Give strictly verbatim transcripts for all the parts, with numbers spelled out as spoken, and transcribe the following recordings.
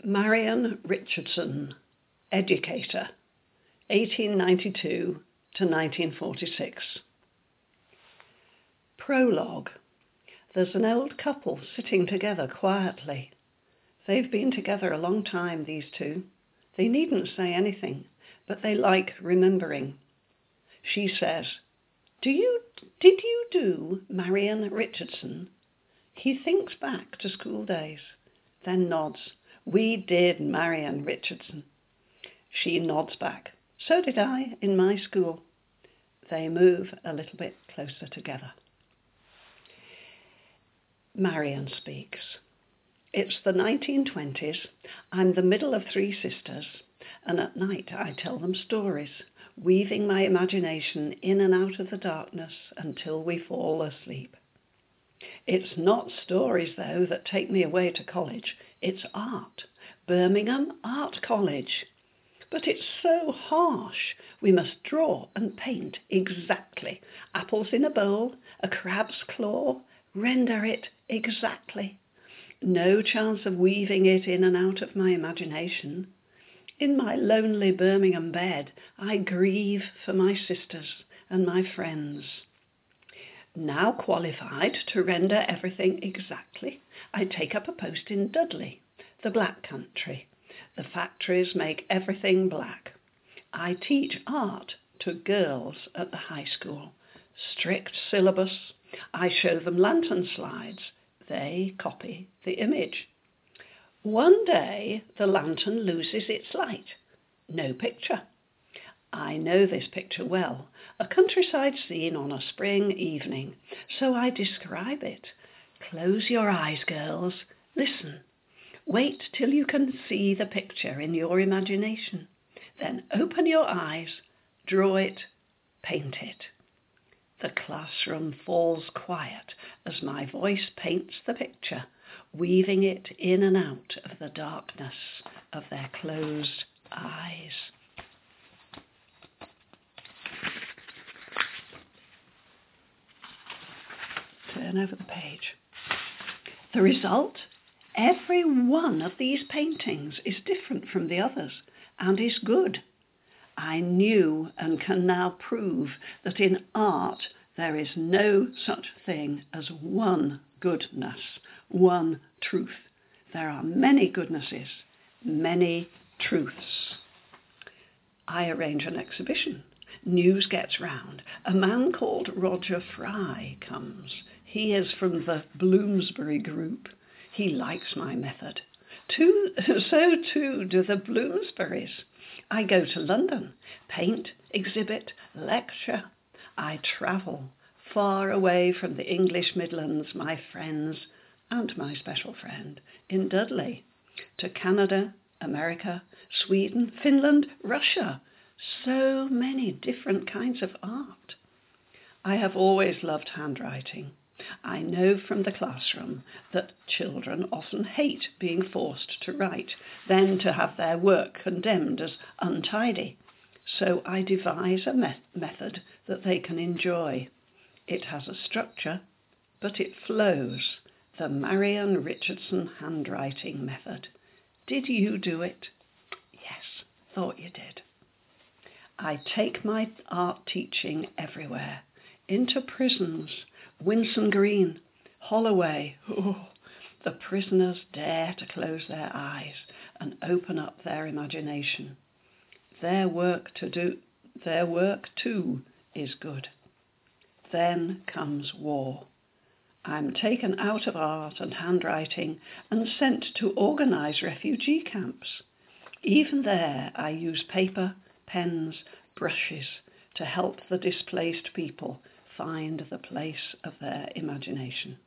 Marian Richardson, educator, eighteen ninety-two to nineteen forty-six. Prologue. There's an old couple sitting together quietly. They've been together a long time, these two. They needn't say anything, but they like remembering. She says, "Do you, did you do Marian Richardson?" He thinks back to school days, then nods. "We did Marian Richardson." She nods back. "So did I in my school." They move a little bit closer together. Marian speaks. "It's the nineteen twenties. I'm the middle of three sisters, and at night I tell them stories, weaving my imagination in and out of the darkness until we fall asleep. It's not stories, though, that take me away to college. It's art. Birmingham Art College. But it's so harsh. We must draw and paint exactly. Apples in a bowl, a crab's claw. Render it exactly. No chance of weaving it in and out of my imagination. In my lonely Birmingham bed, I grieve for my sisters and my friends. Now qualified to render everything exactly, I take up a post in Dudley, the Black Country. The factories make everything black. I teach art to girls at the high school. Strict syllabus. I show them lantern slides. They copy the image. One day the lantern loses its light. No picture. I know this picture well, a countryside scene on a spring evening, so I describe it. Close your eyes, girls. Listen. Wait till you can see the picture in your imagination. Then open your eyes, draw it, paint it. The classroom falls quiet as my voice paints the picture, weaving it in and out of the darkness of their closed eyes." Turn over the page. The result? Every one of these paintings is different from the others and is good. I knew and can now prove that in art there is no such thing as one goodness, one truth. There are many goodnesses, many truths. I arrange an exhibition. News gets round. A man called Roger Fry comes. He is from the Bloomsbury group. He likes my method. Too, so too do the Bloomsburys. I go to London, paint, exhibit, lecture. I travel far away from the English Midlands, my friends and my special friend in Dudley, to Canada, America, Sweden, Finland, Russia. So many different kinds of art. I have always loved handwriting. I know from the classroom that children often hate being forced to write, then to have their work condemned as untidy. So I devise a me- method that they can enjoy. It has a structure, but it flows. The Marian Richardson handwriting method. Did you do it? Yes, thought you did. I take my art teaching everywhere. Into prisons, Winson Green, Holloway. Oh, the prisoners dare to close their eyes and open up their imagination. Their work to do, their work too is good. Then comes war. I'm taken out of art and handwriting and sent to organise refugee camps. Even there I use paper, pens, brushes to help the displaced people find the place of their imagination.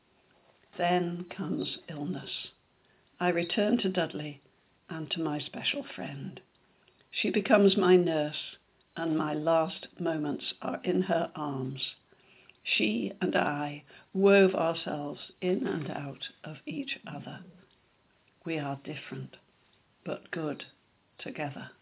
Then comes illness. I return to Dudley and to my special friend. She becomes my nurse, and my last moments are in her arms. She and I wove ourselves in and out of each other. We are different, but good together.